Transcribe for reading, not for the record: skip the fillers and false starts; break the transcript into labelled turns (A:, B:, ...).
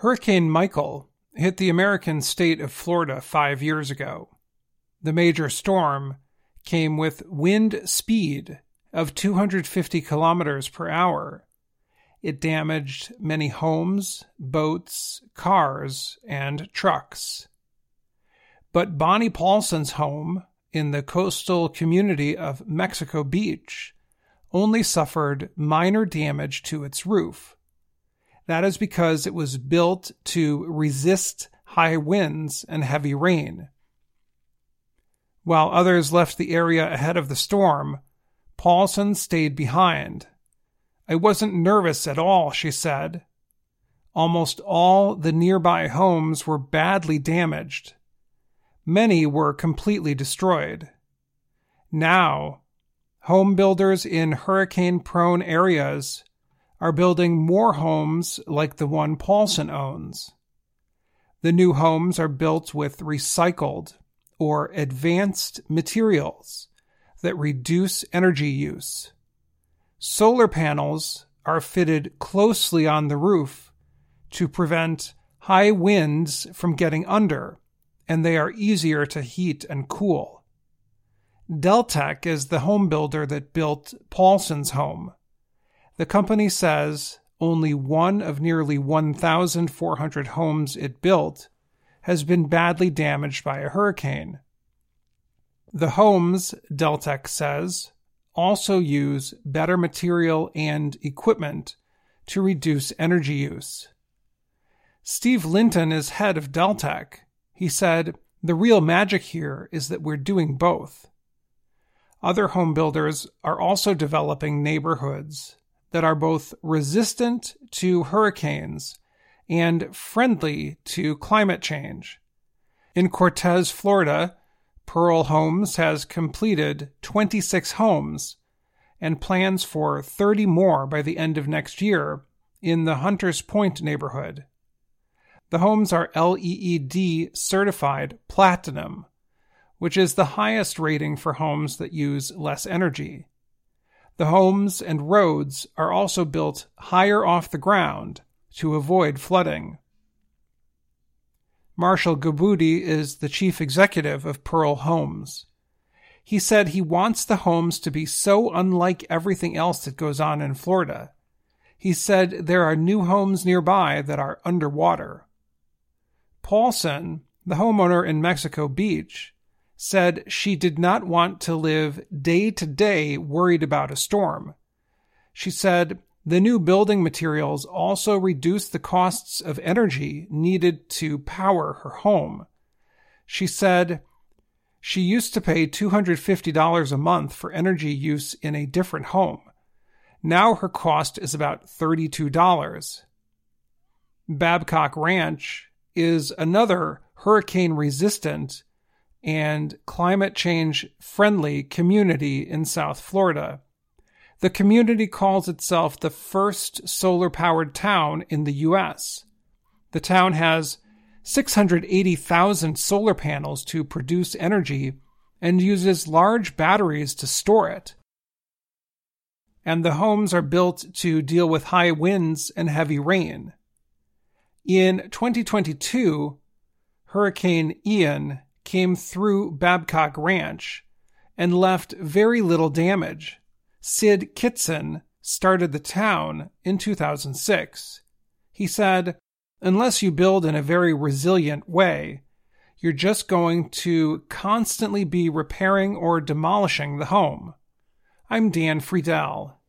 A: Hurricane Michael hit the American state of Florida 5 years ago. The major storm came with wind speed of 250 kilometers per hour. It damaged many homes, boats, cars, and trucks. But Bonnie Paulson's home in the coastal community of Mexico Beach only suffered minor damage to its roof. That is because it was built to resist high winds and heavy rain. While others left the area ahead of the storm, Paulson stayed behind. "I wasn't nervous at all," she said. Almost all the nearby homes were badly damaged. Many were completely destroyed. Now, home builders in hurricane-prone areas are building more homes like the one Paulson owns. The new homes are built with recycled or advanced materials that reduce energy use. Solar panels are fitted closely on the roof to prevent high winds from getting under, and they are easier to heat and cool. Deltec is the home builder that built Paulson's home. The company says only one of nearly 1,400 homes it built has been badly damaged by a hurricane. The homes, Deltec says, also use better material and equipment to reduce energy use. Steve Linton is head of Deltec. He said, "The real magic here is that we're doing both." Other home builders are also developing neighborhoods that are both resistant to hurricanes and friendly to climate change. In Cortez, Florida, Pearl Homes has completed 26 homes and plans for 30 more by the end of next year in the Hunters Point neighborhood. The homes are LEED certified platinum, which is the highest rating for homes that use less energy. The homes and roads are also built higher off the ground to avoid flooding. Marshall Gabudi is the chief executive of Pearl Homes. He said he wants the homes to be so unlike everything else that goes on in Florida. He said there are new homes nearby that are underwater. Paulson, the homeowner in Mexico Beach, said she did not want to live day to day worried about a storm. She said the new building materials also reduce the costs of energy needed to power her home. She said she used to pay $250 a month for energy use in a different home. Now her cost is about $32. Babcock Ranch is another hurricane-resistant and climate change-friendly community in South Florida. The community calls itself the first solar-powered town in the U.S. The town has 680,000 solar panels to produce energy and uses large batteries to store it. And the homes are built to deal with high winds and heavy rain. In 2022, Hurricane Ian came through Babcock Ranch and left very little damage. Sid Kitson started the town in 2006. He said, "Unless you build in a very resilient way, you're just going to constantly be repairing or demolishing the home." I'm Dan Friedel.